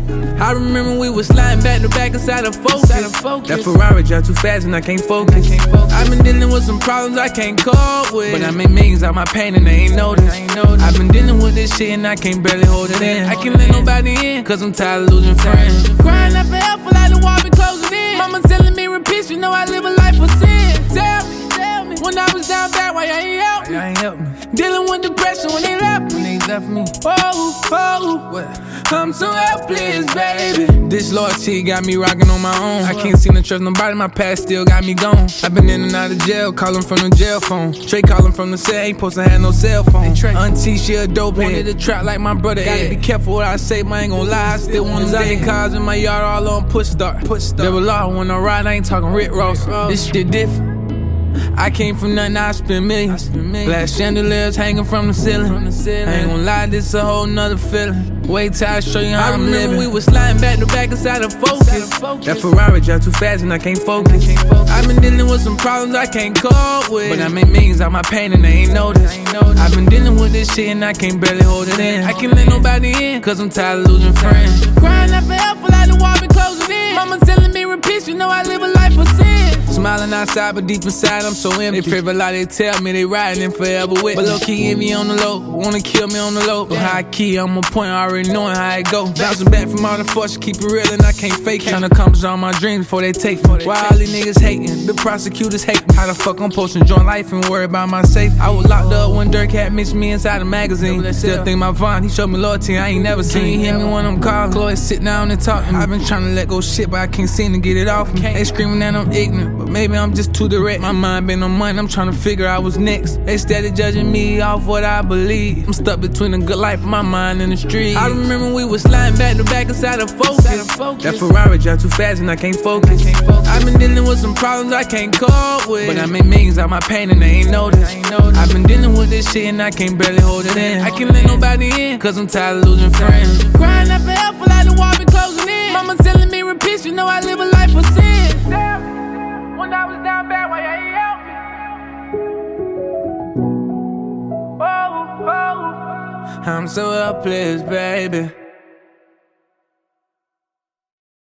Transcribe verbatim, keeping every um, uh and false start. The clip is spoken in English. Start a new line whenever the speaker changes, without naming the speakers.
I remember we was sliding back to back inside a Focus. That Ferrari drive too fast and I can't focus. I've been dealing with some problems I can't cope with, but I made millions out my pain and they ain't noticed. I've been dealing with this shit and I can't barely hold it in. I can't let nobody in, cause I'm tired of losing friends. Crying out for help, like the wall been closing in. Mama telling me repeat, you know I live a life of sin. Tell me, tell me, when I was down bad, why you ain't help me? Why you ain't help me? Dealing with depression when they left me. When they left me. Oh, oh, what? I'm so helpless, baby. This loyalty got me rocking on my own. I can't seem to trust nobody, my past still got me gone. I've been in and out of jail, calling from the jail phone. Trey calling from the cell, ain't supposed to have no cell phone. Auntie, she a dope head. Wanted to trap like my brother. Gotta be careful what I say, but I ain't gon' lie. I still want exotic cars in my yard, all on push start. Push start. Double law when I ride, I ain't talking Rick Ross. This shit different. I came from nothing, I spent millions. Glass chandeliers hanging from the ceiling. I ain't gon' lie, this a whole nother feeling. Wait till I show you how I I'm living. We was sliding back to back inside a Focus. That Ferrari drive too fast and I can't focus. I've been dealing with some problems I can't cope with, but I made millions out my pain and they ain't noticed. I've been dealing with this shit and I can't barely hold it in. I can't let nobody in, cause I'm tired of losing friends. Crying out for help, like the wall been closing in. Mama telling me repeat, you know I live a life of sin. Smiling outside, but deep inside I'm so empty. They favorite lie, they tell me they riding in forever with. But low key hit me on the low, wanna kill me on the low. But high key, I'm on point, already knowing how it go. Bouncing back from all the force, keep it real and I can't fake it. Tryna accomplish all my dreams before they take me. Why all these niggas hating? The prosecutors hate me. How the fuck I'm supposed to join life and worry about my safety? I was locked up when Dirk had mentioned me inside the magazine. Still think my Vaughn, he showed me loyalty I ain't never seen. Can you hear me when I'm calling? Chloe sit down and talk to me. I've been tryna let go shit, but I can't seem to get it off me. They screaming that I'm ignorant, but maybe I'm just too direct. My mind been on money, I'm tryna figure out what's next. They steady judging me off what I believe. I'm stuck between a good life and my mind in the street. I remember we was sliding back to back inside a Focus. That Ferrari drive too fast and I can't focus. I've been dealing with some problems I can't cope with, but I made millions out my pain and they ain't noticed. I've been dealing with this shit and I can't barely hold it in. I can't let nobody in, cause I'm tired of losing friends. Crying out for help, like the wall been closing in. Mama telling me repeat, you know I live a life of sin. When I was down bad, why you ain't help me? Oh, oh. I'm so helpless, baby.